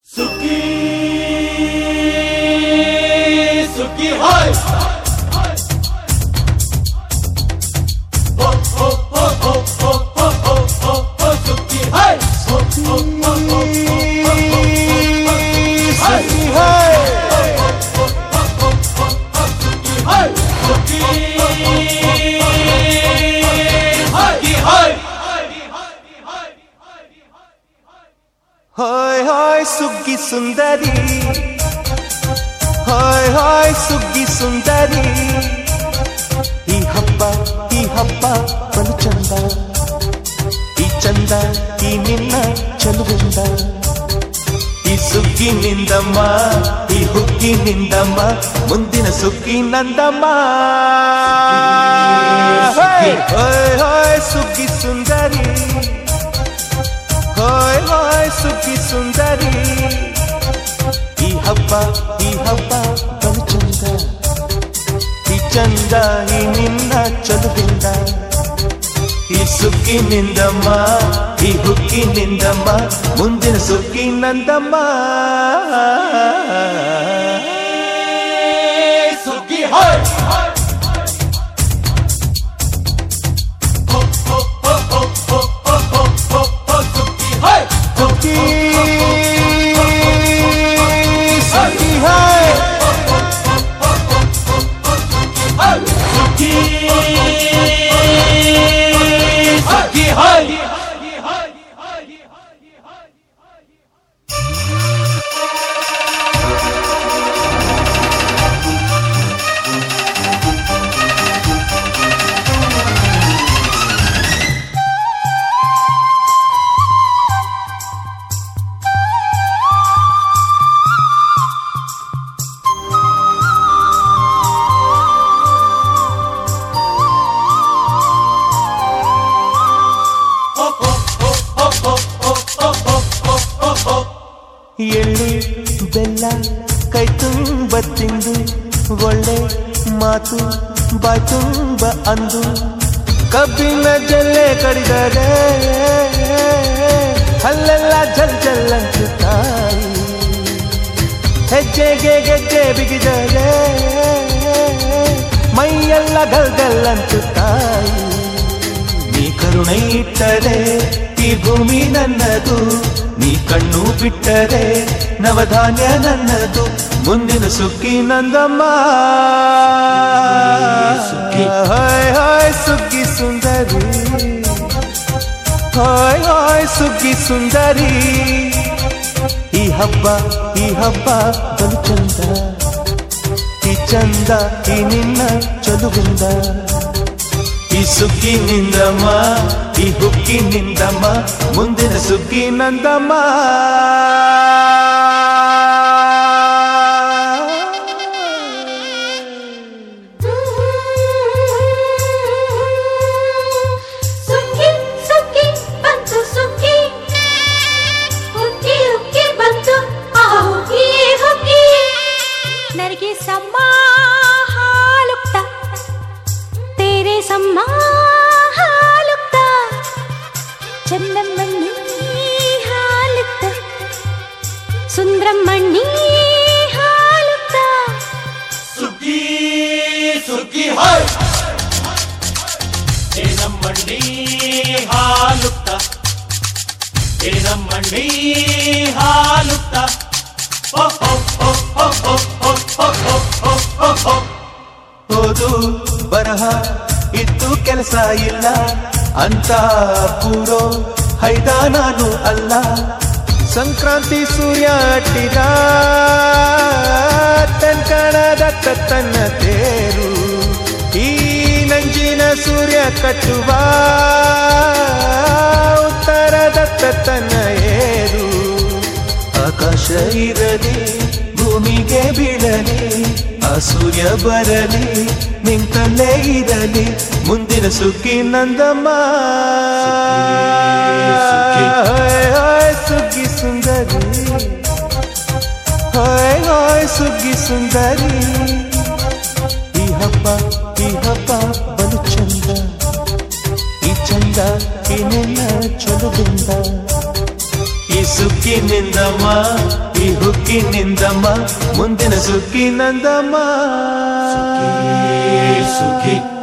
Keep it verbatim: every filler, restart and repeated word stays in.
ಸುಗ್ಗಿ ಸುಗ್ಗಿ hi hi hi ಸುಗ್ಗಿ ಸುಂದರಿ, ಹಾಯ್ ಹಾಯ್ ಸುಗ್ಗಿ ಸುಂದರಿ. ಈ ಹಬ್ಬ ಈ ಹಬ್ಬ ಬಲು ಚಂದ, ಈ ಚಂದ ಈ ನಿನ್ನ ಚಲುವಿಂದ. ಈ ಸುಗ್ಗಿ ನಿಂದಮ್ಮ, ಈ ಹುಗ್ಗಿ ನಿಂದಮ್ಮ, ಮುಂದಿನ ಸುಗ್ಗಿ ನಂದಮ್ಮ. ಹಾಯ್ ಹಾಯ್ ಸುಗ್ಗಿ ಸುಂದರಿ, ಹಾಯ್ ಹಾಯ್ ಸುಗ್ಗಿ ಸುಂದರಿ. ಈ ಹಬ್ಬ ಈ ಹಬ್ಬ ಬಲು ಚಂದ, ಈ ಚಂದ ಈ ನಿನ್ನ ಚಲುವಿಂದ. ಈ ಸುಗ್ಗಿ ನಿಂದಮ್ಮ, ಈ ಹುಗ್ಗಿ ನಿಂದಮ್ಮ, ಮುಂದಿನ ಸುಗ್ಗಿ ನಂದಮ್ಮ. ಸುಗ್ಗಿ ಹಾಯ್ ಸುಗ್ಗಿ ಸುಗ್ಗಿ ಹಾಯ್ ಸುಗ್ಗಿ ಸುಗ್ಗಿ ಹಾಯ್. ಎಳ್ಳಿ ಬೆಲ್ಲ ಕೈ ತುಂಬ ತಿಂದು, ಒಳ್ಳೆ ಮಾತು ಬಾಯ್ ತುಂಬ ಅಂದು. ಕಬ್ಬಿನ ಜಲ್ಲೆ ಕಡಿದರೆ ಅಲ್ಲೆಲ್ಲ ಜಲ್ ಜಲ್ಲಂತು ತಾಯಿ. ಹೆಜ್ಜೆಗೆ ಗೆಜ್ಜೆ ಬಿಗಿದರೆ ಮೈಯೆಲ್ಲ ಗಲ್ ಗಲ್ಲಂತು ತಾಯಿ. ನೀ ಕರುಣೆ ಇಟ್ಟರೆ ಈ ಭೂಮಿ ನನ್ನದು, ನೀ ಕಣ್ಣು ಬಿಟ್ಟರೆ ನವಧಾನ್ಯ ನನ್ನದು. ಮುಂದಿನ ಸುಗ್ಗಿ ನಂದಮ್ಮ. ಹಾಯ್ ಹಾಯ್ ಸುಗ್ಗಿ ಸುಂದರಿ, ಹಾಯ್ ಹಾಯ್ ಸುಗ್ಗಿ ಸುಂದರಿ. ಈ ಹಬ್ಬ ಈ ಹಬ್ಬ ಬಲು ಚಂದ, ಈ ಚಂದ ಈ ನಿನ್ನ ಚಲುವಿಂದ. ಈ ಸುಗ್ಗಿ ನಿಂದಮ್ಮ, ಈ ಹುಗ್ಗಿ ನಿಂದಮ್ಮ, ಮುಂದಿನ ಸುಗ್ಗಿ ನಂದಮ್ಮ. ಸುಗ್ಗಿ ಸುಗ್ಗಿ ಬಂತು ಸುಗ್ಗಿ, ಹುಗ್ಗಿ ಹುಗ್ಗಿ ಬಂತು ಆ ಹುಗ್ಗಿ ಹುಗ್ಗಿ. ನರಿಗೆ ಸಮ್ಮ ಹಾಲುಕ್ತ, ತೇರೆ ಸಮ್ಮ ಹಾಲುಕ್ತ, ಚಂದಮ್ಮಣ್ಣಿ ಹಾಲುಕ್ತ, ಸುಂದ್ರಮ್ಮಣ್ಣಿ ಹಾಲುಕ್ತ. ಸುಗ್ಗಿ ಸುಗ್ಗಿ ಹಾಯ್ ಏನಮ್ಮಣ್ಣಿ ಹಾಲುಕ್ತ, ಏನಮ್ಮಣ್ಣಿ ಹಾಲುಕ್ತ. ಹೋ ಹೋ ಹೋ ಹೋ ಹೋ ಹೋ ಹೋ ಹೋ ಹೋ ಹೋ. ಓದು ಬರಹ ಇದ್ದು ಕೆಲಸ ಇಲ್ಲ ಅಂತ ಕೂಡೋ ಹೈದ ನಾನು ಅಲ್ಲ. ಸಂಕ್ರಾಂತಿ ಸೂರ್ಯ ಅಟ್ಟಿದ ತನ್ಕಣದ ತನ್ನ ತೇರು, ಈ ನಂಜಿನ ಸೂರ್ಯ ಕಟ್ಟುವ ಉತ್ತರದ ತನ್ನ ಏರು. ಆಕಾಶ ಇರಲಿ ಭೂಮಿಗೆ ಬೀಳಲಿ, ಆ ಸೂರ್ಯ ಬರಲಿ ನಿಂತಲ್ಲೇ ಇರಲಿ, ಮುಂದಿನ ಸುಗ್ಗಿ ನಂದಮ್ಮ. ಹಾಯ್ ಹಾಯ್ ಸುಗ್ಗಿ ಸುಂದರಿ, ಹಾಯ್ ಹಾಯ್ ಸುಗ್ಗಿ ಸುಂದರಿ. ಈ ಹಬ್ಬ ಈ ಹಬ್ಬ ಬಲು ಚಂದ, ಈ ಚಂದ ಈ ನಿನ್ನ ಚಲುವಿಂದ. ಈ ಸುಗ್ಗಿ ಹುಕ್ಕಿನಿಂದಮ್ಮ ಈ ಹುಕ್ಕಿನಿಂದಮ್ಮ ಮುಂದಿನ ಸುಕ್ಕಿನಂದಮ್ಮ ಸುಖಿ